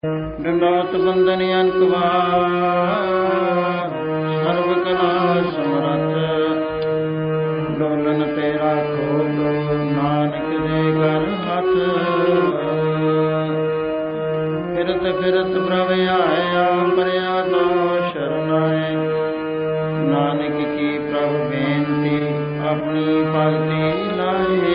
ਡੰਡਾਤ ਬੰਦਨ ਅਨਕਵਾਰ ਸਰਬ ਕਲਾ ਸਮਰੱਥ ਡੋਲਨ ਤੇ ਰਾਖੋ ਨਾਨਕ ਦੇ ਘਰ ਹੱਥ ਫਿਰਤ ਫਿਰਤ ਪ੍ਰਭ ਆਇਆ ਪਰਿਆ ਤੋ ਸ਼ਰਨਾਏ ਨਾਨਕ ਕੀ ਪ੍ਰਭ ਬੇਨਤੀ ਆਪਣੀ ਭਗਤੀ ਲਾਏ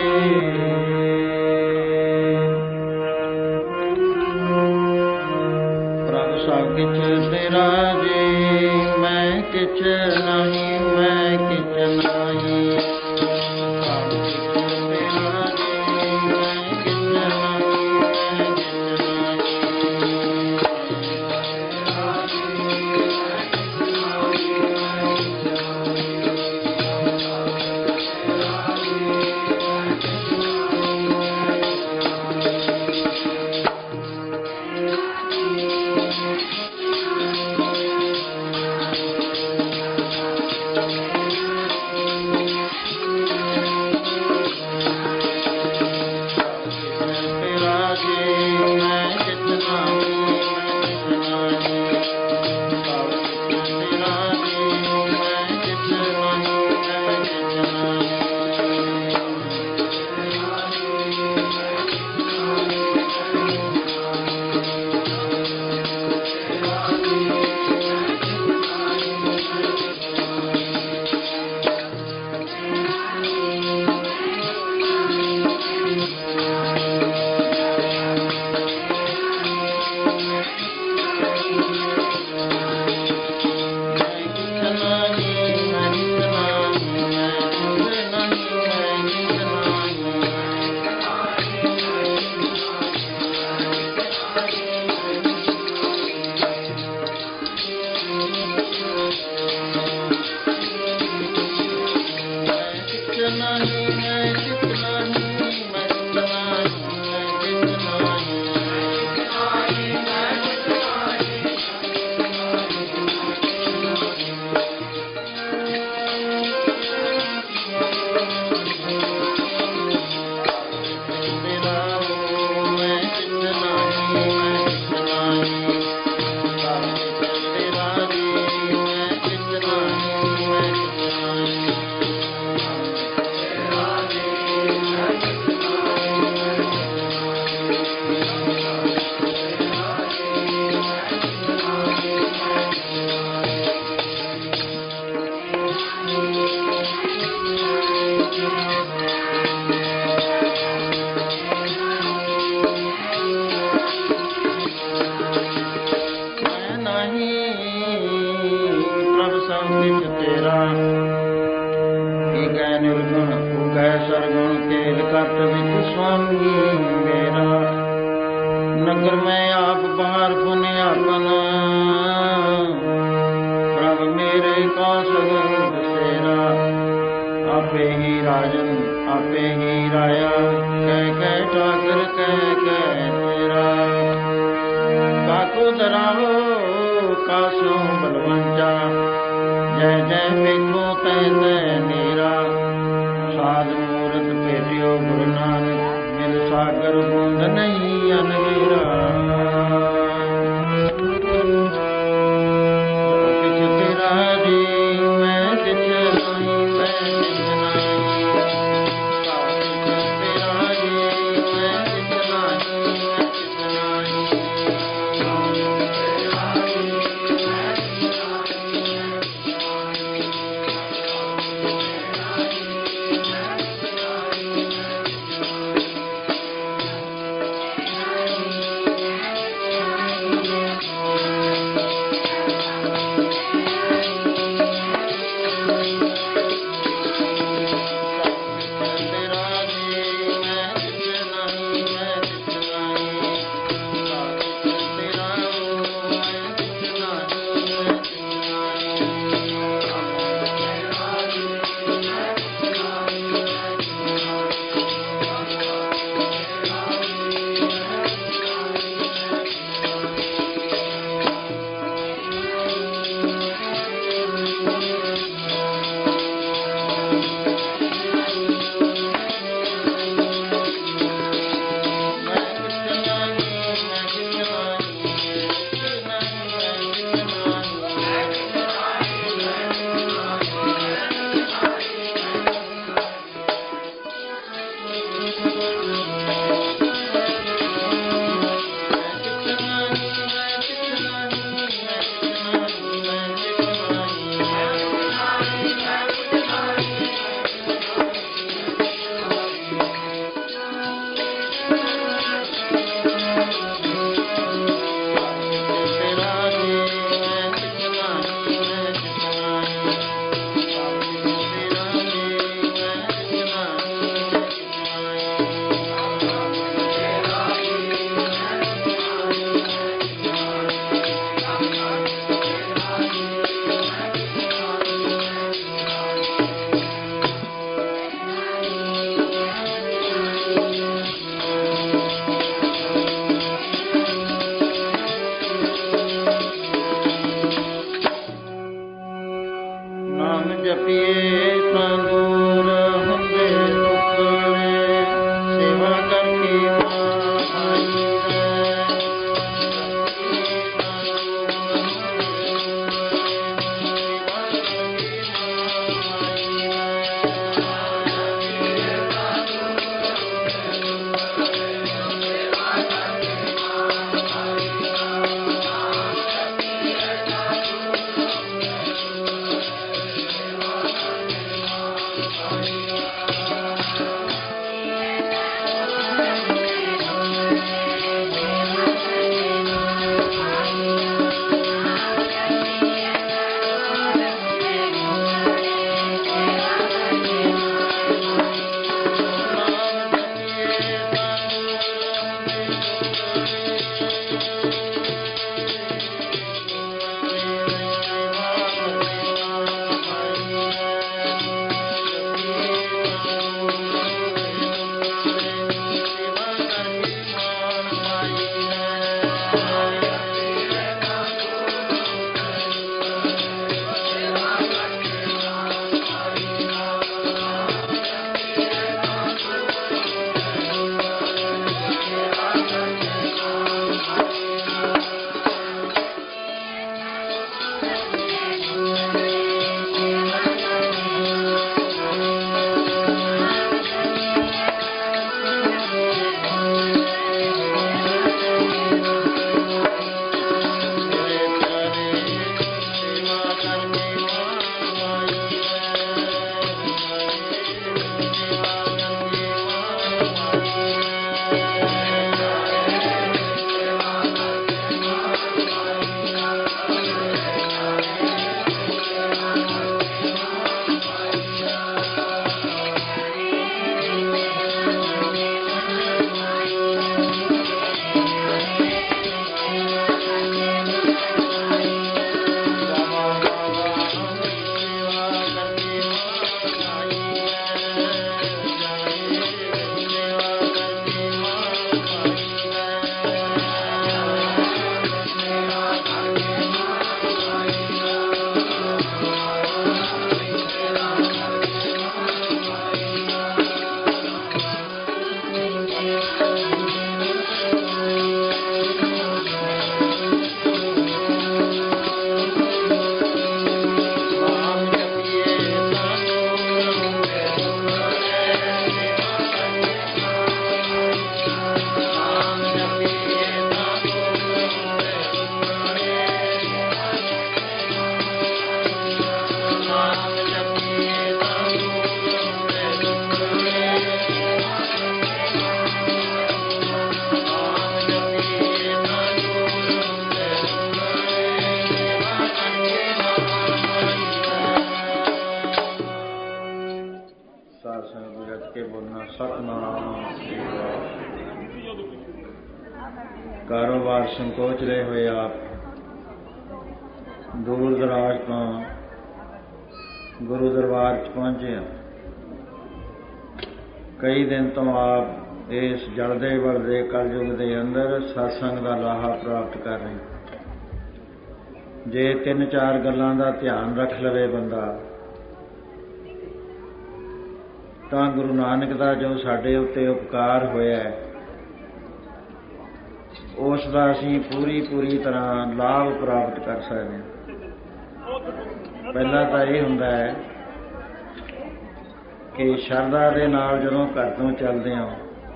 ਸਭ ਕਿਛ ਤੇਰਾ ਜੀ ਮੈਂ ਕਿਛ ਨਹੀਂ ਮੈਂ ਕਿਛ ਨਹੀਂ ਸਭ ਕਿਛ ਤੇਰਾ ਜੀ ਮੈਂ ਕਿਛ ਨਹੀਂ ਮੈਂ ਕਿਛ नगर में आप बाहर पुण्य अपन प्रभ मेरे का सगल बसेरा आपे ही राजन आपे ही राया कह कह ठाकर कह कह तेरा काको दराहो कासो बलवंचा जय जय देखो तय तय नीरा साध मूरत भेटियो गुरु नानक मिल सागर बूंद नहीं अनवीरा किछ तेरा जी मैं किछ नहीं मैं किछ नहीं किछ तेरा जी मैं किछ नहीं मैं किछ नहीं ਕਾਰੋਬਾਰ ਸੰਕੋਚ ਰਹੇ ਹੋਏ ਆਪ ਦੂਰ ਦਰਾਜ ਤੋਂ ਗੁਰੂ ਦਰਬਾਰ 'ਚ ਪਹੁੰਚੇ ਹਾਂ। ਕਈ ਦਿਨ ਤੋਂ ਆਪ ਇਸ ਜਲਦੇ ਵਲਦੇ ਕਲਯੁਗ ਦੇ ਅੰਦਰ ਸਤਸੰਗ ਦਾ ਲਾਹਾ ਪ੍ਰਾਪਤ ਕਰ ਰਹੇ। ਜੇ 3-4 ਗੱਲਾਂ ਦਾ ਧਿਆਨ ਰੱਖ ਲਵੇ ਬੰਦਾ ਤਾਂ ਗੁਰੂ ਨਾਨਕ ਦਾ ਜੋ ਸਾਡੇ ਉੱਤੇ ਉਪਕਾਰ ਹੋਇਆ ਹੈ ਉਸ ਦਾ ਅਸੀਂ ਪੂਰੀ ਤਰ੍ਹਾਂ ਲਾਭ ਪ੍ਰਾਪਤ ਕਰ ਸਕਦੇ ਹਾਂ। ਪਹਿਲਾਂ ਤਾਂ ਇਹ ਹੁੰਦਾ ਹੈ ਕਿ ਸ਼ਰਧਾ ਦੇ ਨਾਲ ਜਦੋਂ ਘਰ ਤੋਂ ਚੱਲਦੇ ਹਾਂ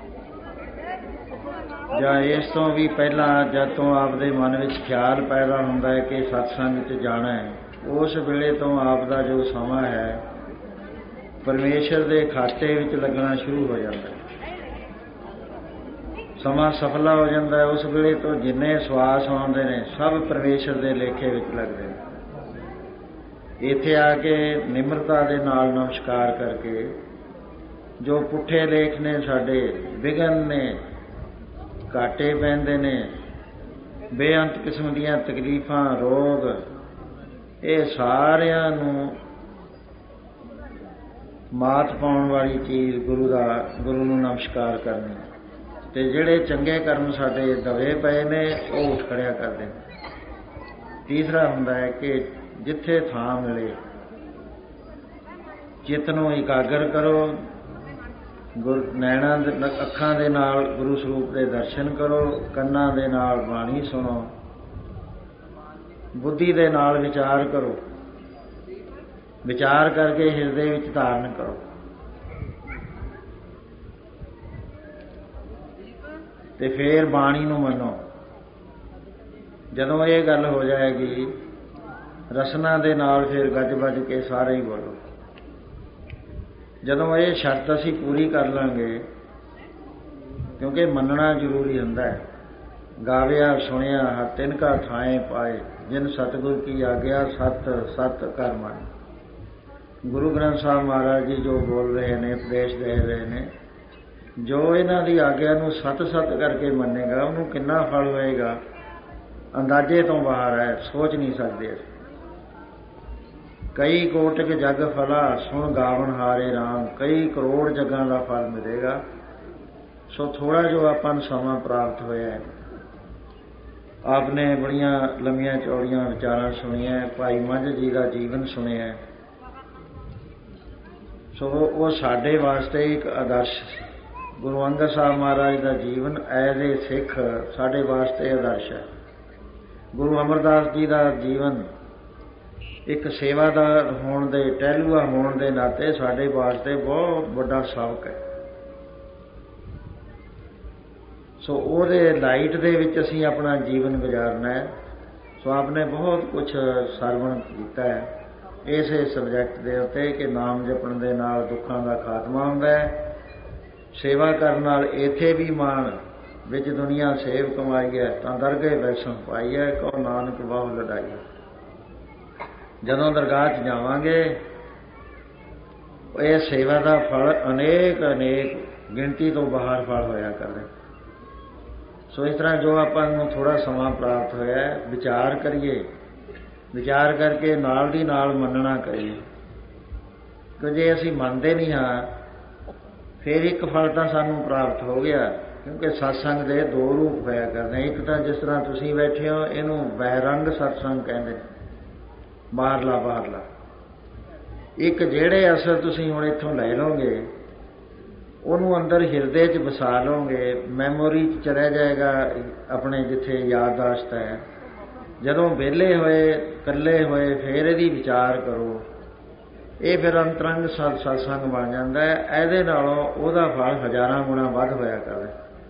ਜਾਂ ਇਸ ਤੋਂ ਵੀ ਪਹਿਲਾਂ ਜਦ ਤੋਂ ਆਪਦੇ ਮਨ ਵਿੱਚ ਖਿਆਲ ਪੈਦਾ ਹੁੰਦਾ ਹੈ ਕਿ ਸਤਸੰਗ 'ਚ ਜਾਣਾ ਹੈ, ਉਸ ਵੇਲੇ ਤੋਂ ਆਪ ਦਾ ਜੋ ਸਮਾਂ ਹੈ ਪਰਮੇਸ਼ਰ ਦੇ ਖਾਤੇ ਵਿੱਚ ਲੱਗਣਾ ਸ਼ੁਰੂ ਹੋ ਜਾਂਦਾ ਹੈ। ਸਮਾਂ ਸਫਲਾ ਹੋ ਜਾਂਦਾ ਹੈ। ਉਸ ਵੇਲੇ ਤੋਂ ਜਿੰਨੇ ਸਵਾਸ ਆਉਂਦੇ ਨੇ ਸਭ ਪਰਮੇਸ਼ਰ ਦੇ ਲੇਖੇ ਵਿੱਚ ਲੱਗਦੇ ਨੇ। ਇੱਥੇ ਆ ਕੇ ਨਿਮਰਤਾ ਦੇ ਨਾਲ ਨਮਸਕਾਰ ਕਰਕੇ ਜੋ ਪੁੱਠੇ ਲੇਖ ਨੇ ਸਾਡੇ ਵਿਘਨ ਨੇ ਘਾਟੇ ਪੈਂਦੇ ਨੇ, ਬੇਅੰਤ ਕਿਸਮ ਦੀਆਂ ਤਕਲੀਫਾਂ ਰੋਗ, ਇਹ ਸਾਰਿਆਂ ਨੂੰ ਮਾਤ ਪਾਉਣ ਵਾਲੀ ਚੀਜ਼ ਗੁਰੂ ਨੂੰ ਨਮਸਕਾਰ ਕਰਨੀ। ਤੇ ਜਿਹੜੇ ਚੰਗੇ ਕਰਮ ਸਾਡੇ ਦਵੇ ਪਏ ਨੇ ਉਹ ਉੱਠ ਖੜਿਆ ਕਰਦੇ ਨੇ। ਤੀਸਰਾ ਹੁੰਦਾ ਹੈ ਕਿ ਜਿੱਥੇ ਥਾਂ ਮਿਲੇ ਚਿੱਤ ਨੂੰ ਇਕਾਗਰ ਕਰੋ, ਨੈਣਾਂ ਅੱਖਾਂ ਦੇ ਨਾਲ ਗੁਰੂ ਸਰੂਪ ਦੇ ਦਰਸ਼ਨ ਕਰੋ, ਕੰਨਾਂ ਦੇ ਨਾਲ ਬਾਣੀ ਸੁਣੋ, ਬੁੱਧੀ ਦੇ ਨਾਲ ਵਿਚਾਰ ਕਰੋ, ਵਿਚਾਰ ਕਰਕੇ ਹਿਰਦੇ ਵਿੱਚ ਧਾਰਨ ਕਰੋ। ਤੇ ਫੇਰ ਬਾਣੀ ਨੂੰ ਮੰਨੋ। ਜਦੋਂ ਇਹ ਗੱਲ ਹੋ ਜਾਏਗੀ ਰਸਨਾ ਦੇ ਨਾਲ ਫਿਰ ਗੱਜ ਵੱਜ ਕੇ ਸਾਰੇ ਹੀ ਬੋਲੋ। ਜਦੋਂ ਇਹ ਸ਼ਰਤ ਅਸੀਂ ਪੂਰੀ ਕਰ ਲਾਂਗੇ, ਕਿਉਂਕਿ ਮੰਨਣਾ ਜ਼ਰੂਰੀ ਹੁੰਦਾ ਹੈ। ਗਾਵਿਆ ਸੁਣਿਆ ਹਰ ਤਿਨ ਕਾ ਥਾਏ ਪਾਏ, ਜਿਨ ਸਤਿਗੁਰ ਕੀ ਆਗਿਆ ਸਤ ਸਤ ਕਰ ਮੰਨ। ਗੁਰੂ ਗ੍ਰੰਥ ਸਾਹਿਬ ਮਹਾਰਾਜ ਜੀ ਜੋ ਬੋਲ ਰਹੇ ਨੇ, ਉਪਦੇਸ਼ ਦੇ ਰਹੇ ਨੇ, ਜੋ ਇਹਨਾਂ ਦੀ ਆਗਿਆ ਨੂੰ ਸਤ ਸਤ ਕਰਕੇ ਮੰਨੇਗਾ ਉਹਨੂੰ ਕਿੰਨਾ ਫਲ ਹੋਏਗਾ ਅੰਦਾਜ਼ੇ ਤੋਂ ਬਾਹਰ ਹੈ, ਸੋਚ ਨਹੀਂ ਸਕਦੇ। ਕਈ ਕੋਟਿਕ ਜਗ ਫਲਾ ਸੁਣ ਗਾਵਨ ਹਾਰੇ ਰਾਮ, ਕਈ ਕਰੋੜ ਜਗਾਂ ਦਾ ਫਲ ਮਿਲੇਗਾ। ਸੋ ਥੋੜ੍ਹਾ ਜੋ ਆਪਾਂ ਨੂੰ ਸਮਾਂ ਪ੍ਰਾਪਤ ਹੋਇਆ ਹੈ आपने बड़ियां लंबियां चौड़ियां विचारां सुनिया, भाई मंझ जी का जीवन सुनिया। सो वो साडे वास्ते एक आदर्श, गुरु अंगद साहब महाराज का जीवन एज ए सिख साडे वास्ते आदर्श है। गुरु अमरदास जी का जीवन एक सेवादार होने दे, टहलूआ होने के नाते साडे वास्ते बहुत बड़ा सबक है। सो ਉਹਦੇ लाइट ਦੇ ਵਿੱਚ ਅਸੀਂ अपना जीवन गुजारना है। सो आपने बहुत कुछ ਸਰਵਣ ਕੀਤਾ है इस सबजैक्ट के उत्ते कि नाम जपण दे नाल दुखों का खात्मा हुंदा है, सेवा करन नाल इत्थे भी मान विच दुनिया सेव कमाई है, तां दरगे वैसों पाई है, कहो नानक बाहु लड़ाई है। जदों दरगाह च जावांगे ये सेवा का फल अनेक अनेक गिनती तो बाहर फल होया करे। सो इस तरह जो आपां नूं थोड़ा समा प्राप्त होया, विचार करिए, विचार करके नाल दी नाल मनना करिए। कि जे असीं मनदे नहीं हाँ फिर एक फल तो सानूं प्राप्त हो गया, क्योंकि सत्संग दे दो रूप होया करदे। एक तो जिस तरह तुसीं बैठे हो इहनूं बहिरंग सत्संग कहंदे, बाहरला बाहरला। एक जिहड़े असर तुसीं हुण इत्थों ले लोगे ਉਹਨੂੰ अंदर हिरदे च वसा लोगे, मैमोरी च चला जाएगा अपने जिथे याददाश्त है। जदों विहले होए कल्ले होए फिर इहदी विचार करो, ये फिर अंतरंग सत्संग बन जाता है। इहदे नालों उहदा फल हज़ारां गुणा वध होया करे।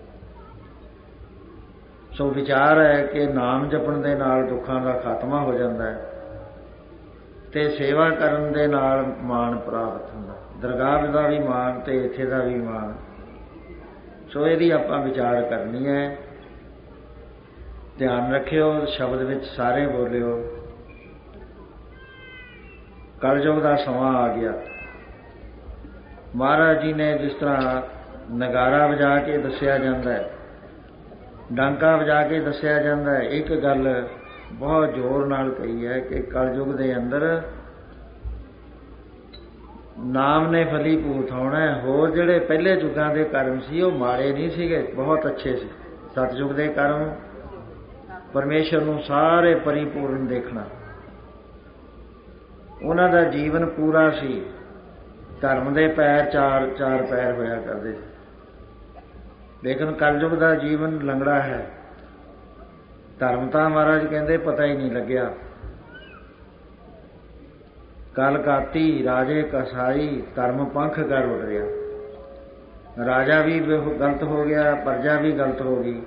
सो विचार है कि नाम जपण दे नाल दुखां दा खात्मा हो जाता है ते सेवा करन दे नाल मान प्राप्त हुंदा, दरगाह का भी मान ते इत्थे का भी मान। सो इहदी आपां विचार करनी है। ध्यान रखियो, शब्द विच सारे बोलियो। कलयुग का समा आ गया। महाराज जी ने जिस तरह नगारा वजा के दसिया जाता है, डांका वजा के दसिया जाता है, एक गल बहुत जोर नाल कही है कि कलयुग के अंदर नाम ने फलीभूत होना है। होर जिहड़े पहले युगां दे कर्म सी वो माड़े नहीं सीगे, बहुत अच्छे सी। सतयुग के कर्म परमेश्वर नूं सारे परिपूर्ण देखना, उन्हां दा जीवन पूरा सी। धर्म दे पैर चार चार पैर होया करदे सी, लेकिन कलयुग का जीवन लंगड़ा है। धर्म तां महाराज कहंदे पता ही नहीं लग्या। कल काती राजे कसाई, धर्म पंख कर उड़ गया। राजा भी गलत हो गया, प्रजा भी गलत हो गई,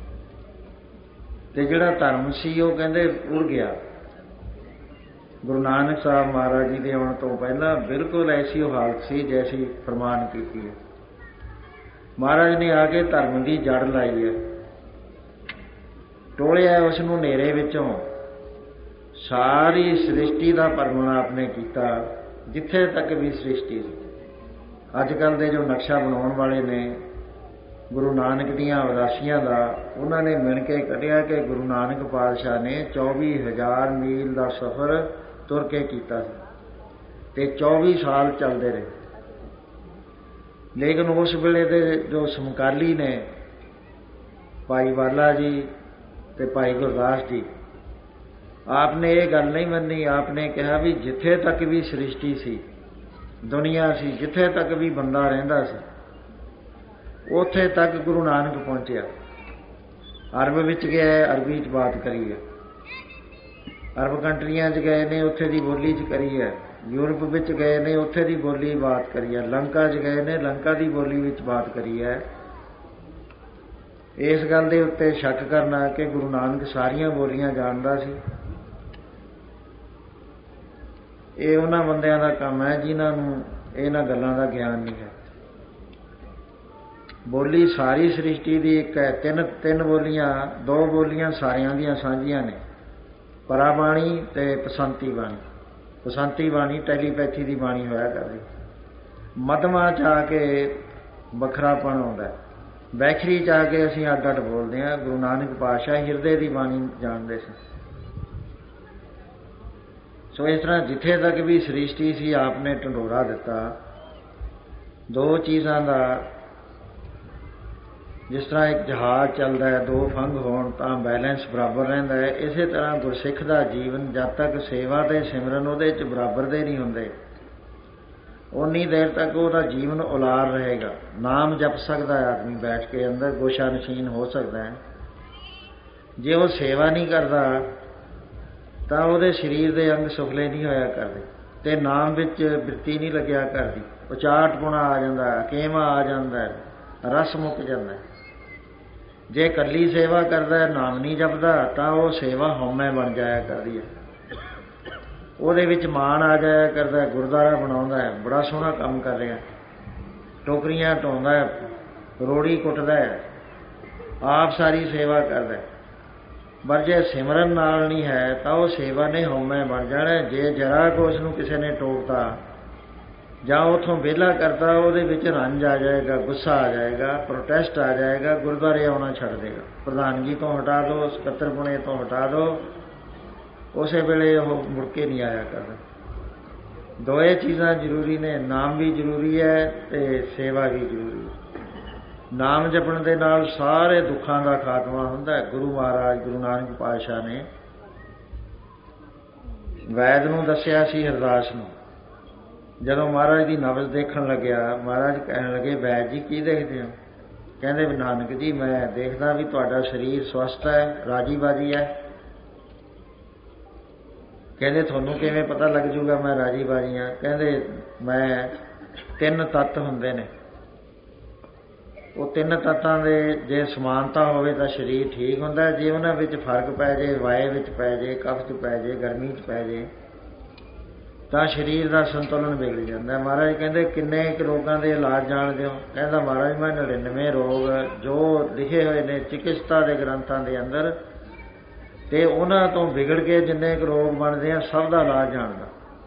ते जिहड़ा धर्म सी वो कहंदे उड़ गया। गुरु नानक साहब महाराज जी के आउण तो पहला बिल्कुल ऐसी हालत सी जैसी फरमान की है। महाराज ने आके धर्म की जड़ लाई है, टोलिया उसनूं नेरे विचों। सारी सृष्टि का भरमण आपने किया, जिथे तक भी सृष्टि। अजकल के जो नक्शा बनाने वाले ने गुरु नानक दियां उदासियां का, उन्होंने मिल के कढ़िया कि गुरु नानक पातशाह ने 24,000 मील का सफ़र तुर के किया ते 24 साल चलते रहे। लेकिन उस वेले दे जो समकाली ने भाई वाला जी ते भाई गुरदास जी, आपने ये गल नहीं मनी। आपने कहा भी जिथे तक भी सृष्टि सी, दुनिया सी, जिथे तक भी बंदा रहिंदा सी, उथे तक गुरु नानक पहुंचया। अरब विच गया, अरबी च बात करी है। अरब कंट्रियां च गए ने, उत्थे दी बोली च करी है। यूरोप विच गए ने, उत्थे दी बोली बात करी है। लंका च गए ने, लंका दी बोली विच बात करी है। इस गल दे उत्ते शक करना कि गुरु नानक सारियां बोलियां जानदा सी, ये उन्हां बंदियां दा काम है जिन्हां नूं इन्हां गल्लां दा ज्ञान नहीं है। बोली सारी सृष्टि की एक है। तीन बोलियां, दो बोलियां सारियां दियां साझियां ने, पराबाणी ते पसंती बाणी। पसंती बाणी टैलीपैथी की बाणी होया करदी। मधमा च आके बखरापन आउंदा है, वैखरी च आके असीं अड्ड अड्ड बोलते हैं। गुरु नानक पातशाह हिरदे की बाणी जानते सी। सो इस तरह जिथे तक भी सृष्टि सी आपने ढंडोरा दिता। दो चीज़ां का ਜਿਸ ਤਰ੍ਹਾਂ ਇੱਕ ਜਹਾਜ਼ ਚੱਲਦਾ ਹੈ, ਦੋ ਫੰਗ ਹੋਣ ਤਾਂ ਬੈਲੈਂਸ ਬਰਾਬਰ ਰਹਿੰਦਾ ਹੈ, ਇਸੇ ਤਰ੍ਹਾਂ ਗੁਰਸਿੱਖ ਦਾ ਜੀਵਨ ਜਦ ਤੱਕ ਸੇਵਾ ਅਤੇ ਸਿਮਰਨ ਉਹਦੇ 'ਚ ਬਰਾਬਰ ਦੇ ਨਹੀਂ ਹੁੰਦੇ, ਉਨੀ ਦੇਰ ਤੱਕ ਉਹਦਾ ਜੀਵਨ ਉਲਾਰ ਰਹੇਗਾ। ਨਾਮ ਜਪ ਸਕਦਾ ਹੈ ਆਦਮੀ ਬੈਠ ਕੇ, ਅੰਦਰ ਗੋਸ਼ਾ ਨਸ਼ੀਨ ਹੋ ਸਕਦਾ ਹੈ। ਜੇ ਉਹ ਸੇਵਾ ਨਹੀਂ ਕਰਦਾ ਤਾਂ ਉਹਦੇ ਸਰੀਰ ਦੇ ਅੰਗ ਸੁਖਲੇ ਨਹੀਂ ਹੋਇਆ ਕਰਦੇ ਅਤੇ ਨਾਮ ਵਿੱਚ ਬਿਰਤੀ ਨਹੀਂ ਲੱਗਿਆ ਕਰਦੀ। ਉਚਾਟਪੁਣਾ ਆ ਜਾਂਦਾ, ਅਕੇਵਾਂ ਆ ਜਾਂਦਾ, ਰਸ ਮੁੱਕ ਜਾਂਦਾ। ਜੇ ਇਕੱਲੀ ਸੇਵਾ ਕਰਦਾ, ਨਾਮ ਨਹੀਂ ਜਪਦਾ, ਤਾਂ ਉਹ ਸੇਵਾ ਹਉਮੈ ਬਣ ਜਾਇਆ ਕਰਦੀ ਹੈ। ਉਹਦੇ ਵਿੱਚ ਮਾਣ ਆ ਜਾਇਆ ਕਰਦਾ, ਗੁਰਦੁਆਰਾ ਬਣਾਉਂਦਾ ਹੈ, ਬੜਾ ਸੋਹਣਾ ਕੰਮ ਕਰ ਰਿਹਾ, ਟੋਕਰੀਆਂ ਢੋਂਦਾ, ਰੋੜੀ ਕੁੱਟਦਾ, ਆਪ ਸਾਰੀ ਸੇਵਾ ਕਰਦਾ। ਪਰ ਜੇ ਸਿਮਰਨ ਨਾਲ ਨਹੀਂ ਹੈ ਤਾਂ ਉਹ ਸੇਵਾ ਨੇ ਹਉਮੈ ਬਣ ਜਾਣਾ। ਜੇ ਜਰਾ ਕੁ ਉਸ ਨੂੰ ਕਿਸੇ ਨੇ ਟੋਕਤਾ ਜਾਂ ਉੱਥੋਂ ਵਿਹਲਾ ਕਰਤਾ, ਉਹਦੇ ਵਿੱਚ ਰੰਜ ਆ ਜਾਏਗਾ, ਗੁੱਸਾ ਆ ਜਾਏਗਾ, ਪ੍ਰੋਟੈਸਟ ਆ ਜਾਏਗਾ, ਗੁਰਦੁਆਰੇ ਆਉਣਾ ਛੱਡ ਦੇਗਾ। ਪ੍ਰਧਾਨਗੀ ਤੋਂ ਹਟਾ ਦਿਓ, ਸਕੱਤਰਪੁਣੇ ਤੋਂ ਹਟਾ ਦਿਓ, ਉਸੇ ਵੇਲੇ ਉਹ ਮੁੜ ਕੇ ਨਹੀਂ ਆਇਆ ਕਰਦਾ। ਦੋਏ ਚੀਜ਼ਾਂ ਜ਼ਰੂਰੀ ਨੇ, ਨਾਮ ਵੀ ਜ਼ਰੂਰੀ ਹੈ ਅਤੇ ਸੇਵਾ ਵੀ ਜ਼ਰੂਰੀ ਹੈ। ਨਾਮ ਜਪਣ ਦੇ ਨਾਲ ਸਾਰੇ ਦੁੱਖਾਂ ਦਾ ਖਾਤਮਾ ਹੁੰਦਾ ਹੈ। ਗੁਰੂ ਮਹਾਰਾਜ ਗੁਰੂ ਨਾਨਕ ਪਾਤਸ਼ਾਹ ਨੇ ਵੈਦ ਨੂੰ ਦੱਸਿਆ ਸੀ, ਹਰਦਾਸ ਨੂੰ। ਜਦੋਂ ਮਹਾਰਾਜ ਦੀ ਨਬਜ਼ ਦੇਖਣ ਲੱਗਿਆ, ਮਹਾਰਾਜ ਕਹਿਣ ਲੱਗੇ, ਵੈਦ ਜੀ ਕੀ ਦੇਖਦੇ ਹੋ? ਕਹਿੰਦੇ ਨਾਨਕ ਜੀ ਮੈਂ ਦੇਖਦਾ ਵੀ ਤੁਹਾਡਾ ਸਰੀਰ ਸਵਸਥ ਹੈ, ਰਾਜੀ ਬਾਜੀ ਹੈ। ਕਹਿੰਦੇ ਤੁਹਾਨੂੰ ਕਿਵੇਂ ਪਤਾ ਲੱਗ ਜੂਗਾ ਮੈਂ ਰਾਜੀ ਬਾਜੀ ਹਾਂ? ਕਹਿੰਦੇ ਮੈਂ 3 ਤੱਤ ਹੁੰਦੇ ਨੇ, ਉਹ 3 ਤੱਤਾਂ ਦੇ ਜੇ ਸਮਾਨਤਾ ਹੋਵੇ ਤਾਂ ਸਰੀਰ ਠੀਕ ਹੁੰਦਾ। ਜੇ ਉਹਨਾਂ ਵਿੱਚ ਫਰਕ ਪੈ ਜੇ, ਵਾਏ ਵਿੱਚ ਪੈ ਜੇ, ਕਫ 'ਚ ਪੈ ਜੇ, ਗਰਮੀ 'ਚ ਪੈ ਜੇ, ਤਾਂ ਸਰੀਰ ਦਾ ਸੰਤੁਲਨ ਵਿਗੜ ਜਾਂਦਾ। ਮਹਾਰਾਜ ਕਹਿੰਦੇ ਕਿੰਨੇ ਕੁ ਰੋਗਾਂ ਦੇ ਇਲਾਜ ਜਾਣਦੇ ਹੋ? ਕਹਿੰਦਾ ਮਹਾਰਾਜ ਮੈਂ 99 ਰੋਗ ਜੋ ਲਿਖੇ ਹੋਏ ਨੇ ਚਿਕਿਤਸਾ ਦੇ ਗ੍ਰੰਥਾਂ ਦੇ ਅੰਦਰ, ਅਤੇ ਉਹਨਾਂ ਤੋਂ ਵਿਗੜ ਕੇ ਜਿੰਨੇ ਕੁ ਰੋਗ ਬਣਦੇ ਆ ਸਭ ਦਾ ਇਲਾਜ ਜਾਣਦਾ।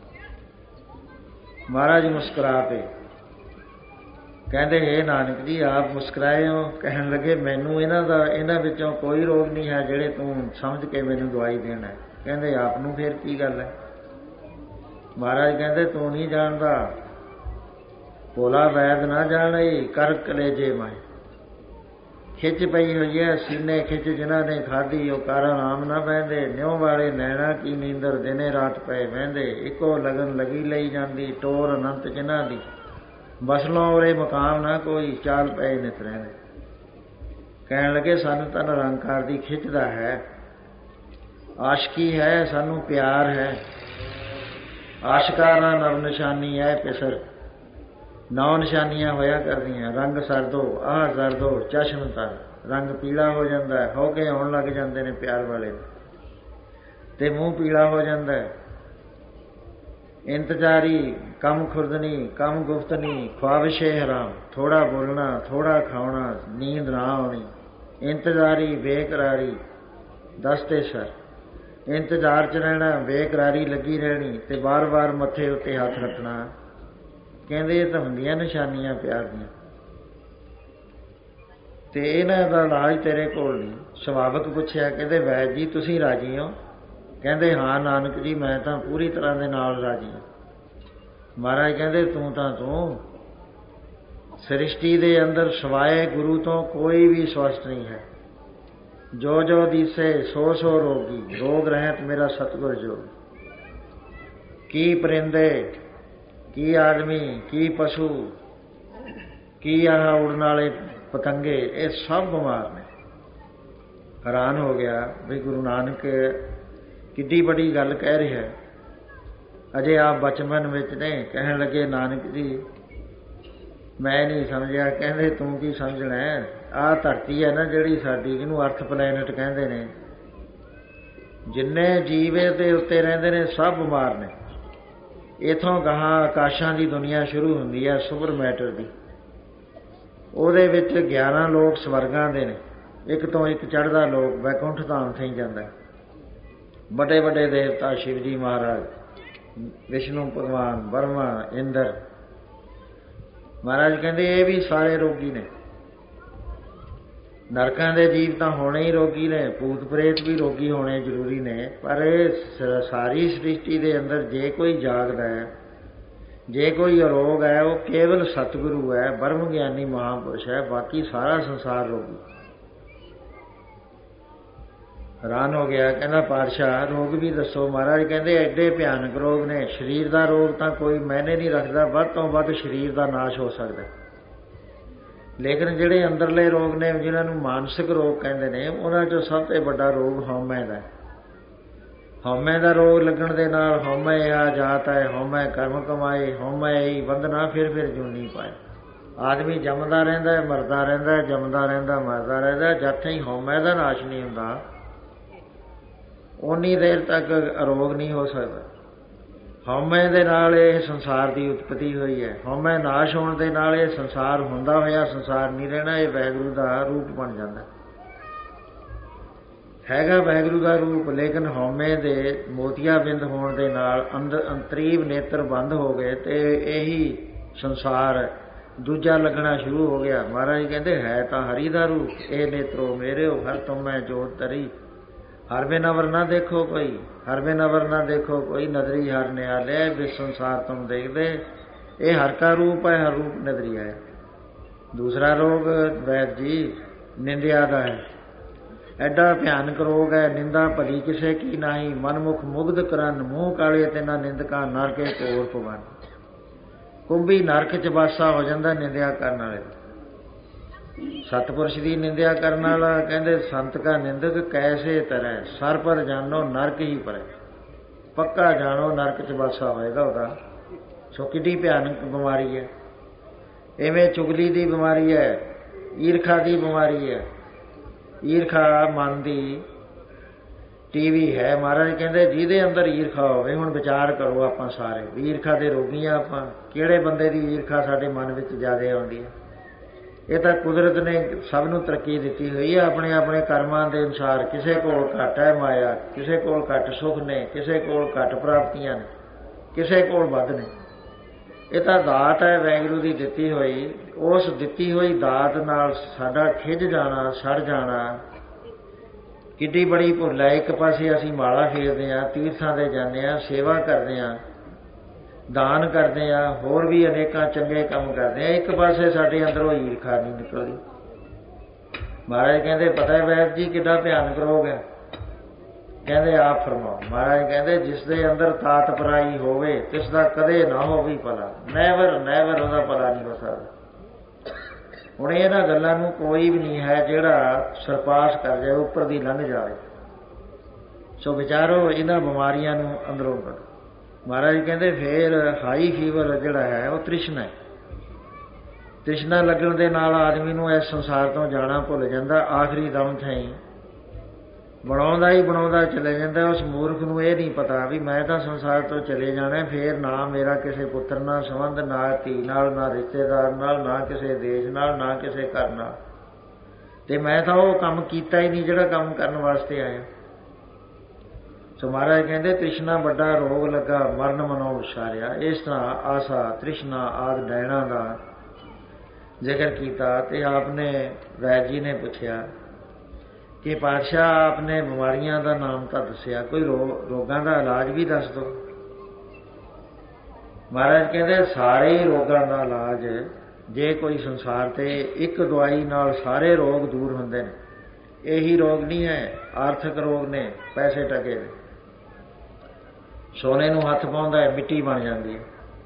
ਮਹਾਰਾਜ ਮੁਸਕਰਾ ਪਏ, ਕਹਿੰਦੇ ਹੇ ਨਾਨਕ ਜੀ ਆਪ ਮੁਸਕਰਾਏ ਹੋ? ਕਹਿਣ ਲੱਗੇ ਮੈਨੂੰ ਇਹਨਾਂ ਵਿੱਚੋਂ ਕੋਈ ਰੋਗ ਨਹੀਂ ਹੈ ਜਿਹੜੇ ਤੂੰ ਸਮਝ ਕੇ ਮੈਨੂੰ ਦਵਾਈ ਦੇਣਾ। ਕਹਿੰਦੇ ਆਪ ਨੂੰ ਫਿਰ ਕੀ ਗੱਲ ਹੈ? ਮਹਾਰਾਜ ਕਹਿੰਦੇ ਤੂੰ ਨਹੀਂ ਜਾਣਦਾ, ਭੋਲਾ ਵੈਦ ਨਾ ਜਾਣੇ ਕਰ ਕਲੇਜੇ ਮਾਏ। ਖਿੱਚ ਪਈ ਹੋਈ ਹੈ ਸੀਨੇ ਖਿੱਚ, ਜਿਨ੍ਹਾਂ ਨੇ ਖਾਧੀ ਉਹ ਕਾਰਨ ਆਮ ਨਾ ਬਹਿੰਦੇ। ਨਿਉ ਵਾਲੇ ਨੈਣਾ ਕੀ ਨੀਂਦਰ, ਦਿਨੇ ਰਾਤ ਪਏ ਵਹਿੰਦੇ। ਇੱਕੋ ਲਗਨ ਲੱਗੀ ਲਈ ਜਾਂਦੀ, ਟੋਰ ਅਨੰਤ ਜਿਨ੍ਹਾਂ ਦੀ। ਬਸਲੋਂ ਉਰੇ ਮੁਕਾਮ ਨਾ ਕੋਈ, ਚਾਲ ਪਏ ਨਿਤ ਰਹਿੰਦੇ। ਕਹਿਣ ਲੱਗੇ ਸਾਨੂੰ ਤਾਂ ਨਿਰੰਕਾਰ ਦੀ ਖਿੱਚਦਾ ਹੈ, ਆਸ਼ਕੀ ਹੈ, ਸਾਨੂੰ ਪਿਆਰ ਹੈ। ਆਸ਼ਕਾਰਾਂ ਨਵ ਨਿਸ਼ਾਨੀ ਹੈ ਪਿਸਰ, 9 ਨਿਸ਼ਾਨੀਆਂ ਹੋਇਆ ਕਰਦੀਆਂ। ਰੰਗ ਸਰਦੋ, ਆਹ ਜ਼ਰਦੋ, ਚਸ਼ਮ ਤਰ। ਰੰਗ ਪੀਲਾ ਹੋ ਜਾਂਦਾ ਹੈ, ਹੋ ਕੇ ਆਉਣ ਲੱਗ ਜਾਂਦੇ ਨੇ ਪਿਆਰ ਵਾਲੇ, ਅਤੇ ਮੂੰਹ ਪੀਲਾ ਹੋ ਜਾਂਦਾ ਹੈ। ਇੰਤਜ਼ਾਰੀ, ਕਮ ਖੁਰਦਨੀ, ਕਮ ਗੁਫਤਨੀ, ਖਵਾਬਿਸ਼ੇ ਹਰਾਮ। ਥੋੜ੍ਹਾ ਬੋਲਣਾ, ਥੋੜ੍ਹਾ ਖਾਣਾ, ਨੀਂਦ ਨਾ ਆਉਣੀ। ਇੰਤਜ਼ਾਰੀ, ਬੇਕਰਾਰੀ, ਦਸਤੇ ਸਰ। ਇੰਤਜ਼ਾਰ 'ਚ ਰਹਿਣਾ, ਬੇਕਰਾਰੀ ਲੱਗੀ ਰਹਿਣੀ, ਅਤੇ ਵਾਰ-ਵਾਰ ਮੱਥੇ ਉੱਤੇ ਹੱਥ ਰੱਖਣਾ। ਕਹਿੰਦੇ ਇਹ ਤਾਂ ਹੁੰਦੀਆਂ ਨਿਸ਼ਾਨੀਆਂ ਪਿਆਰ ਦੀਆਂ, ਅਤੇ ਇਹਨਾਂ ਦਾ ਇਲਾਜ ਤੇਰੇ ਕੋਲ ਨਹੀਂ। ਸੁਭਾਵਕ ਪੁੱਛਿਆ, ਕਹਿੰਦੇ ਵੈਦ ਜੀ ਤੁਸੀਂ ਰਾਜੀ ਹੋ? ਕਹਿੰਦੇ ਹਾਂ ਨਾਨਕ ਜੀ ਮੈਂ ਤਾਂ ਪੂਰੀ ਤਰ੍ਹਾਂ ਦੇ ਨਾਲ ਰਾਜੀ ਹਾਂ। ਮਹਾਰਾਜ ਕਹਿੰਦੇ ਤੂੰ ਸ੍ਰਿਸ਼ਟੀ ਦੇ ਅੰਦਰ ਸਿਵਾਏ ਗੁਰੂ ਤੋਂ ਕੋਈ ਵੀ ਸਵਸਥ ਨਹੀਂ ਹੈ। ਜੋ ਜੋ ਦੀਸੇ ਸੋ ਸੋ ਰੋਗੀ, ਰੋਗ ਰਹਿਤ ਮੇਰਾ ਸਤਿਗੁਰ ਜੋਗ। ਕੀ ਪਰਿੰਦੇ, ਕੀ ਆਦਮੀ, ਕੀ ਪਸ਼ੂ, ਕੀ ਆਹ ਉੜਨ ਵਾਲੇ ਪਤੰਗੇ, ਇਹ ਸਭ ਬਿਮਾਰ ਨੇ। ਹੈਰਾਨ ਹੋ ਗਿਆ ਵੀ ਗੁਰੂ ਨਾਨਕ ਕਿੱਡੀ ਵੱਡੀ ਗੱਲ ਕਹਿ ਰਿਹਾ। ਅਜੇ ਆਪ ਬਚਪਨ ਵਿੱਚ ਨੇ। ਕਹਿਣ ਲੱਗੇ ਨਾਨਕ ਜੀ ਮੈਂ ਨਹੀਂ ਸਮਝਿਆ। ਕਹਿੰਦੇ ਤੂੰ ਕੀ ਸਮਝਣਾ? ਆਹ ਧਰਤੀ ਹੈ ਨਾ ਜਿਹੜੀ ਸਾਡੀ, ਜਿਹਨੂੰ ਅਰਥ ਪਲੈਨਟ ਕਹਿੰਦੇ ਨੇ, ਜਿੰਨੇ ਜੀਵ ਦੇ ਉੱਤੇ ਰਹਿੰਦੇ ਨੇ ਸਭ ਬਿਮਾਰ ਨੇ। ਇੱਥੋਂ ਗਾਹਾਂ ਆਕਾਸ਼ਾਂ ਦੀ ਦੁਨੀਆ ਸ਼ੁਰੂ ਹੁੰਦੀ ਹੈ, ਸੁਪਰ ਮੈਟਰ ਦੀ। ਉਹਦੇ ਵਿੱਚ 11 ਲੋਕ ਸਵਰਗਾਂ ਦੇ ਨੇ, ਇੱਕ ਤੋਂ ਇੱਕ ਚੜ੍ਹਦਾ ਲੋਕ ਵੈਕੁੰਠ ਧਾਮ ਥਈ ਜਾਂਦਾ। ਵੱਡੇ ਵੱਡੇ ਦੇਵਤਾ, ਸ਼ਿਵ ਜੀ ਮਹਾਰਾਜ, ਵਿਸ਼ਨੂੰ ਭਗਵਾਨ, ਬਰਮਾ, ਇੰਦਰ। ਮਹਾਰਾਜ ਕਹਿੰਦੇ ਇਹ ਵੀ ਸਾਰੇ ਰੋਗੀ ਨੇ। ਨਰਕਾਂ ਦੇ ਜੀਵ ਤਾਂ ਹੋਣੇ ਹੀ ਰੋਗੀ ਨੇ, ਭੂਤ ਪ੍ਰੇਤ ਵੀ ਰੋਗੀ ਹੋਣੇ ਜ਼ਰੂਰੀ ਨੇ। ਪਰ ਇਹ ਸਾਰੀ ਸ੍ਰਿਸ਼ਟੀ ਦੇ ਅੰਦਰ ਜੇ ਕੋਈ ਜਾਗਦਾ ਹੈ, ਜੇ ਕੋਈ ਅਰੋਗ ਹੈ ਉਹ ਕੇਵਲ ਸਤਿਗੁਰੂ ਹੈ, ਬ੍ਰਹਮ ਗਿਆਨੀ ਮਹਾਂਪੁਰਸ਼ ਹੈ, ਬਾਕੀ ਸਾਰਾ ਸੰਸਾਰ ਰੋਗੀ। ਹੈਰਾਨ ਹੋ ਗਿਆ, ਕਹਿੰਦਾ ਪਾਤਸ਼ਾਹ ਰੋਗ ਵੀ ਦੱਸੋ। ਮਹਾਰਾਜ ਕਹਿੰਦੇ ਐਡੇ ਭਿਆਨਕ ਰੋਗ ਨੇ। ਸਰੀਰ ਦਾ ਰੋਗ ਤਾਂ ਕੋਈ ਮਾਇਨੇ ਨਹੀਂ ਰੱਖਦਾ, ਵੱਧ ਤੋਂ ਵੱਧ ਸਰੀਰ ਦਾ ਨਾਸ਼ ਹੋ ਸਕਦਾ, ਲੇਕਿਨ ਜਿਹੜੇ ਅੰਦਰਲੇ ਰੋਗ ਨੇ, ਜਿਨ੍ਹਾਂ ਨੂੰ ਮਾਨਸਿਕ ਰੋਗ ਕਹਿੰਦੇ ਨੇ, ਉਹਨਾਂ 'ਚੋਂ ਸਭ ਤੋਂ ਵੱਡਾ ਰੋਗ ਹਉਮੈ ਦਾ। ਹਉਮੈ ਦਾ ਰੋਗ ਲੱਗਣ ਦੇ ਨਾਲ ਹਉਮੈ ਆ ਜਾਤ ਹੈ, ਹਉਮੈ ਕਰਮ ਕਮਾਏ, ਹਉਮੈ ਹੀ ਬੰਧਨਾ ਫਿਰ ਜੂਨੀ ਪਾਏ। ਆਦਮੀ ਜੰਮਦਾ ਰਹਿੰਦਾ, ਮਰਦਾ ਰਹਿੰਦਾ, ਜੰਮਦਾ ਰਹਿੰਦਾ, ਮਰਦਾ ਰਹਿੰਦਾ। ਜਦ ਤਾਈਂ ਹਉਮੈ ਦਾ ਨਾਸ਼ ਨਹੀਂ ਹੁੰਦਾ, ਓਨੀ ਦੇਰ ਤੱਕ ਅਰੋਗ ਨਹੀਂ ਹੋ ਸਕਦਾ। ਹਉਮੈ ਦੇ ਨਾਲ ਇਹ ਸੰਸਾਰ ਦੀ ਉਤਪਤੀ ਹੋਈ ਹੈ। ਹਉਮੈ ਨਾਸ਼ ਹੋਣ ਦੇ ਨਾਲ ਇਹ ਸੰਸਾਰ ਹੁੰਦਾ ਹੋਇਆ ਸੰਸਾਰ ਨਹੀਂ ਰਹਿਣਾ, ਇਹ ਵਾਹਿਗੁਰੂ ਦਾ ਰੂਪ ਬਣ ਜਾਂਦਾ। ਹੈਗਾ ਵਾਹਿਗੁਰੂ ਦਾ ਰੂਪ, ਲੇਕਿਨ ਹਉਮੈ ਦੇ ਮੋਤੀਆਬਿੰਦ ਹੋਣ ਦੇ ਨਾਲ ਅੰਤਰੀਵ ਨੇਤਰ ਬੰਦ ਹੋ ਗਏ ਅਤੇ ਇਹੀ ਸੰਸਾਰ ਦੂਜਾ ਲੱਗਣਾ ਸ਼ੁਰੂ ਹੋ ਗਿਆ। ਮਹਾਰਾਜ ਕਹਿੰਦੇ ਹੈ ਤਾਂ ਹਰੀ ਦਾ ਰੂਪ, ਇਹ ਨੇਤਰੋ ਮੇਰੇ ਹੋ ਹਰ ਤੁਮੈ ਜੋਤ ਤਰੀ। ਹਰ ਬਿਨ ਅਵਰ ਨਾ ਦੇਖੋ ਕੋਈ, ਹਰ ਬਿਨ ਅਵਰ ਨਾ ਦੇਖੋ ਕੋਈ, ਨਦਰੀ ਹਰ ਨਿਆਲੇ ਵਿਸ ਸੰਸਾਰ ਤੁਮ ਦੇਖਦੇ। ਇਹ ਹਰ ਕਾ ਰੂਪ ਹੈ, ਹਰ ਰੂਪ ਨਦਰੀ ਹੈ। ਦੂਸਰਾ ਰੋਗ ਵੈਦ ਜੀ ਨਿੰਦਿਆ ਦਾ ਹੈ। ਐਡਾ ਭਿਆਨਕ ਰੋਗ ਹੈ। ਨਿੰਦਾ ਭਲੀ ਕਿਸੇ ਕੀ ਨਾਹੀ, ਮਨਮੁਖ ਮੁਗਧ ਕਰਨ, ਮੂੰਹ ਕਾਲੇ ਤੇ ਨਾ ਨਿੰਦਕਾ, ਨਰਕੇ ਘੋਰ ਪਵਨ। ਕੁੰਭੀ ਨਰਕ 'ਚ ਵਾਸਾ ਹੋ ਜਾਂਦਾ ਨਿੰਦਿਆ ਕਰਨ ਵਾਲੇ। ਸਤਿਪੁਰਸ਼ ਦੀ ਨਿੰਦਿਆ ਕਰਨ ਵਾਲਾ ਕਹਿੰਦੇ ਸੰਤ ਕਾ ਨਿੰਦਕ ਕੈਸੇ ਤਰੈ, ਸਰ ਪਰ ਜਾਣੋ ਨਰਕ ਹੀ ਪਰੈ। ਪੱਕਾ ਜਾਣੋ ਨਰਕ 'ਚ ਵਾਸਾ ਹੋਏਗਾ ਉਹਦਾ। ਸੋ ਕਿੱਡੀ ਭਿਆਨਕ ਬਿਮਾਰੀ ਹੈ। ਇਵੇਂ ਚੁਗਲੀ ਦੀ ਬਿਮਾਰੀ ਹੈ, ਈਰਖਾ ਦੀ ਬਿਮਾਰੀ ਹੈ। ਈਰਖਾ ਮਨ ਦੀ ਟੀਵੀ ਹੈ। ਮਹਾਰਾਜ ਕਹਿੰਦੇ ਜਿਹਦੇ ਅੰਦਰ ਈਰਖਾ ਹੋਵੇ, ਹੁਣ ਵਿਚਾਰ ਕਰੋ ਆਪਾਂ ਸਾਰੇ, ਈਰਖਾ ਦੇ ਰੋਗੀ ਹਾਂ ਆਪਾਂ। ਕਿਹੜੇ ਬੰਦੇ ਦੀ ਈਰਖਾ ਸਾਡੇ ਮਨ ਵਿੱਚ ਜ਼ਿਆਦਾ ਆਉਂਦੀ ਹੈ? ਇਹ ਤਾਂ ਕੁਦਰਤ ਨੇ ਸਭ ਨੂੰ ਤਰੱਕੀ ਦਿੱਤੀ ਹੋਈ ਹੈ ਆਪਣੇ ਆਪਣੇ ਕਰਮਾਂ ਦੇ ਅਨੁਸਾਰ। ਕਿਸੇ ਕੋਲ ਘੱਟ ਹੈ ਮਾਇਆ, ਕਿਸੇ ਕੋਲ ਘੱਟ ਸੁੱਖ ਨੇ, ਕਿਸੇ ਕੋਲ ਘੱਟ ਪ੍ਰਾਪਤੀਆਂ ਨੇ, ਕਿਸੇ ਕੋਲ ਵੱਧ ਨੇ। ਇਹ ਤਾਂ ਦਾਤ ਹੈ ਵਾਹਿਗੁਰੂ ਦੀ ਦਿੱਤੀ ਹੋਈ। ਉਸ ਦਿੱਤੀ ਹੋਈ ਦਾਤ ਨਾਲ ਸਾਡਾ ਖਿਝ ਜਾਣਾ, ਸੜ ਜਾਣਾ ਕਿੱਡੀ ਬੜੀ ਭੁੱਲ ਹੈ। ਇੱਕ ਪਾਸੇ ਅਸੀਂ ਮਾਲਾ ਫੇਰਦੇ ਹਾਂ, ਤੀਰਥਾਂ 'ਤੇ ਜਾਂਦੇ ਹਾਂ, ਸੇਵਾ ਕਰਦੇ ਹਾਂ, ਦਾਨ ਕਰਦੇ ਹਾਂ, ਹੋਰ ਵੀ ਅਨੇਕਾਂ ਚੰਗੇ ਕੰਮ ਕਰਦੇ ਹਾਂ। ਇੱਕ ਪਾਸੇ ਸਾਡੇ ਅੰਦਰੋਂ ਈਰਖਾ ਨਹੀਂ ਨਿਕਲਦੀ। ਮਹਾਰਾਜ ਕਹਿੰਦੇ ਪਤਾ ਹੈ ਵੈਦ ਜੀ ਕਿੱਡਾ ਭਿਆਨਕ ਰੋਗ ਹੈ? ਕਹਿੰਦੇ ਆਪ ਫਰਮਾਓ। ਮਹਾਰਾਜ ਕਹਿੰਦੇ ਜਿਸ ਦੇ ਅੰਦਰ ਤਾਤ ਪਰਾਈ ਹੋਵੇ ਤਿਸ ਦਾ ਕਦੇ ਨਾ ਹੋਵੇ ਭਲਾ। ਨੈਵਰ ਨੈਵਰ ਉਹਦਾ ਭਲਾ ਨਹੀਂ ਹੋ ਸਕਦਾ। ਹੁਣ ਇਹਨਾਂ ਗੱਲਾਂ ਨੂੰ ਕੋਈ ਵੀ ਨਹੀਂ ਹੈ ਜਿਹੜਾ ਸਰਪਾਸ ਕਰ ਜਾਏ, ਉੱਪਰ ਦੀ ਲੰਘ ਜਾਵੇ। ਸੋ ਵਿਚਾਰੋ ਇਹਨਾਂ ਬਿਮਾਰੀਆਂ ਨੂੰ ਅੰਦਰੋਂ ਕੱਢੋ। ਮਹਾਰਾਜ ਕਹਿੰਦੇ ਫਿਰ ਹਾਈ ਫੀਵਰ ਜਿਹੜਾ ਹੈ ਉਹ ਤ੍ਰਿਸ਼ਨਾ ਹੈ। ਤ੍ਰਿਸ਼ਨਾ ਲੱਗਣ ਦੇ ਨਾਲ ਆਦਮੀ ਨੂੰ ਇਸ ਸੰਸਾਰ ਤੋਂ ਜਾਣਾ ਭੁੱਲ ਜਾਂਦਾ। ਆਖਰੀ ਦਮ ਥਾਈਂ ਬਣਾਉਂਦਾ ਹੀ ਬਣਾਉਂਦਾ ਚਲੇ ਜਾਂਦਾ। ਉਸ ਮੂਰਖ ਨੂੰ ਇਹ ਨਹੀਂ ਪਤਾ ਵੀ ਮੈਂ ਤਾਂ ਸੰਸਾਰ ਤੋਂ ਚਲੇ ਜਾਣਾ। ਫਿਰ ਨਾ ਮੇਰਾ ਕਿਸੇ ਪੁੱਤਰ ਨਾਲ ਸੰਬੰਧ, ਨਾ ਧੀ ਨਾਲ, ਨਾ ਰਿਸ਼ਤੇਦਾਰ ਨਾਲ, ਨਾ ਕਿਸੇ ਦੇਸ਼ ਨਾਲ, ਨਾ ਕਿਸੇ ਘਰ ਨਾਲ। ਅਤੇ ਮੈਂ ਤਾਂ ਉਹ ਕੰਮ ਕੀਤਾ ਹੀ ਨਹੀਂ ਜਿਹੜਾ ਕੰਮ ਕਰਨ ਵਾਸਤੇ ਆਇਆ। ਸੋ ਮਹਾਰਾਜ ਕਹਿੰਦੇ ਤ੍ਰਿਸ਼ਨਾ ਵੱਡਾ ਰੋਗ ਲੱਗਾ, ਮਰਨ ਮਨੋਂ ਉਛਾਰਿਆ। ਇਸ ਤਰ੍ਹਾਂ ਆਸਾ, ਤ੍ਰਿਸ਼ਨਾ ਆਦਿ ਡੈਣਾ ਦਾ ਜ਼ਿਕਰ ਕੀਤਾ। ਅਤੇ ਆਪਨੇ ਵੈਦ ਜੀ ਨੇ ਪੁੱਛਿਆ ਕਿ ਪਾਤਸ਼ਾਹ ਆਪਨੇ ਬਿਮਾਰੀਆਂ ਦਾ ਨਾਮ ਤਾਂ ਦੱਸਿਆ, ਕੋਈ ਰੋਗਾਂ ਦਾ ਇਲਾਜ ਵੀ ਦੱਸ ਦਿਓ। ਮਹਾਰਾਜ ਕਹਿੰਦੇ ਸਾਰੇ ਰੋਗਾਂ ਦਾ ਇਲਾਜ, ਜੇ ਕੋਈ ਸੰਸਾਰ 'ਤੇ ਇੱਕ ਦਵਾਈ ਨਾਲ ਸਾਰੇ ਰੋਗ ਦੂਰ ਹੁੰਦੇ ਨੇ, ਇਹੀ ਰੋਗ ਨਹੀਂ ਹੈ। ਆਰਥਿਕ ਰੋਗ ਨੇ, ਪੈਸੇ ਟਕੇ ਨੇ। ਸੋਨੇ ਨੂੰ ਹੱਥ ਪਾਉਂਦਾ ਹੈ, ਮਿੱਟੀ ਬਣ ਜਾਂਦੀ ਹੈ।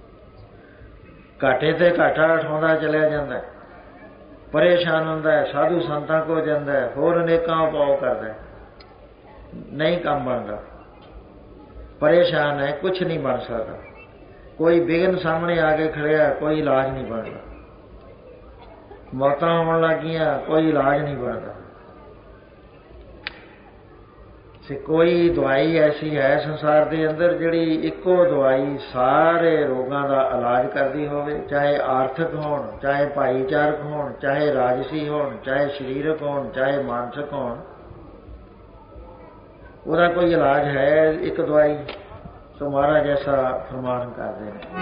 ਘਾਟੇ 'ਤੇ ਘਾਟਾ ਉਠਾਉਂਦਾ ਚਲਿਆ ਜਾਂਦਾ, ਪਰੇਸ਼ਾਨ ਹੁੰਦਾ ਹੈ, ਸਾਧੂ ਸੰਤਾਂ ਕੋਲ ਜਾਂਦਾ ਹੈ, ਹੋਰ ਅਨੇਕਾਂ ਉਪਾਅ ਕਰਦਾ, ਨਹੀਂ ਕੰਮ ਬਣਦਾ। ਪਰੇਸ਼ਾਨ ਹੈ, ਕੁਛ ਨਹੀਂ ਬਣ ਸਕਦਾ। ਕੋਈ ਵਿਘਨ ਸਾਹਮਣੇ ਆ ਕੇ ਖੜਿਆ, ਕੋਈ ਇਲਾਜ ਨਹੀਂ ਬਣਦਾ। ਮੌਤਾਂ ਹੋਣ ਲੱਗੀਆਂ, ਕੋਈ ਇਲਾਜ ਨਹੀਂ ਬਣਦਾ। ਕੋਈ ਦਵਾਈ ਐਸੀ ਹੈ ਸੰਸਾਰ ਦੇ ਅੰਦਰ ਜਿਹੜੀ ਇੱਕੋ ਦਵਾਈ ਸਾਰੇ ਰੋਗਾਂ ਦਾ ਇਲਾਜ ਕਰਦੀ ਹੋਵੇ, ਚਾਹੇ ਆਰਥਿਕ ਹੋਣ, ਚਾਹੇ ਭਾਈਚਾਰਕ ਹੋਣ, ਚਾਹੇ ਰਾਜਸੀ ਹੋਣ, ਚਾਹੇ ਸਰੀਰਕ ਹੋਣ, ਚਾਹੇ ਮਾਨਸਿਕ ਹੋਣ। ਉਹਦਾ ਕੋਈ ਇਲਾਜ ਹੈ ਇੱਕ ਦਵਾਈ? ਸੋ ਮਹਾਰਾਜ ਐਸਾ ਫਰਮਾਨ ਕਰਦੇ ਨੇ,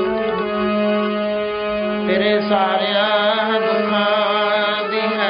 ਤੇਰੇ ਸਾਰਿਆਂ ਦੁੱਖਾਂ ਦੀ ਹੈ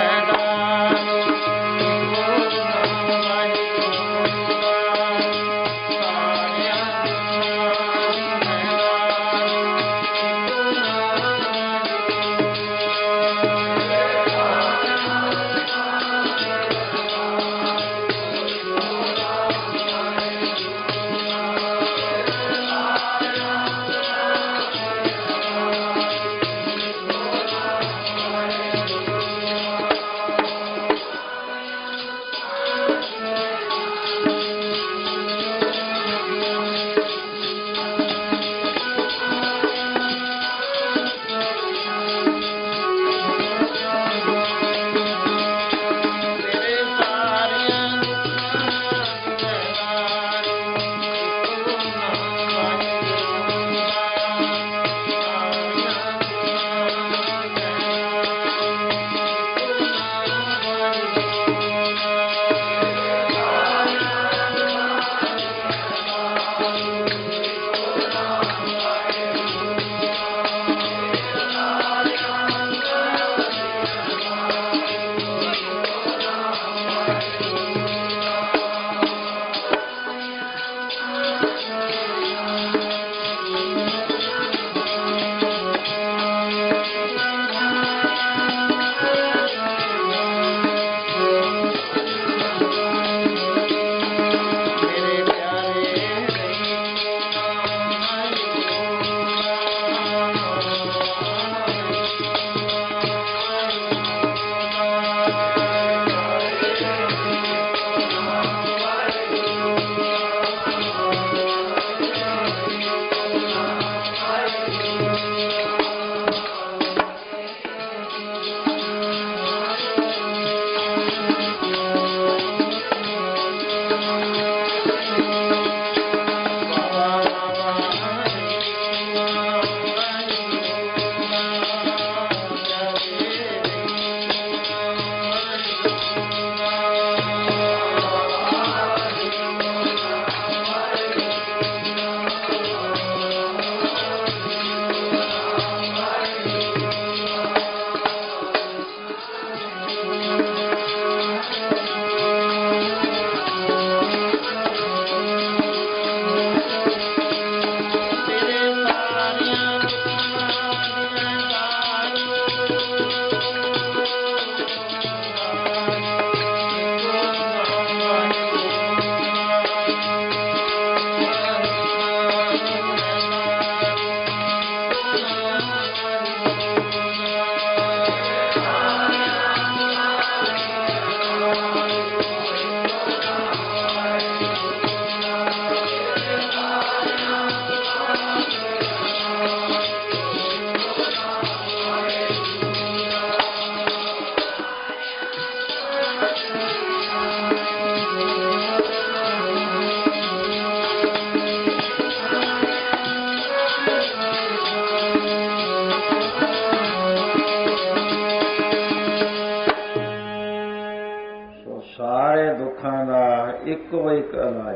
ਸਾਰੇ ਦੁੱਖਾਂ ਦਾ ਇੱਕੋ ਇੱਕ ਇਲਾਜ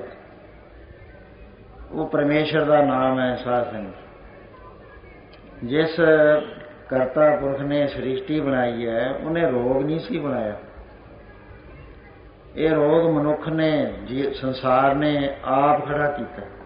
ਉਹ ਪਰਮੇਸ਼ਰ ਦਾ ਨਾਮ ਹੈ। ਸਾਧ ਸੰਗਤ, ਜਿਸ ਕਰਤਾ ਪੁਰਖ ਨੇ ਸ੍ਰਿਸ਼ਟੀ ਬਣਾਈ ਹੈ ਉਹਨੇ ਰੋਗ ਨਹੀਂ ਸੀ ਬਣਾਇਆ। ਇਹ ਰੋਗ ਮਨੁੱਖ ਨੇ, ਸੰਸਾਰ ਨੇ ਆਪ ਖੜਾ ਕੀਤਾ।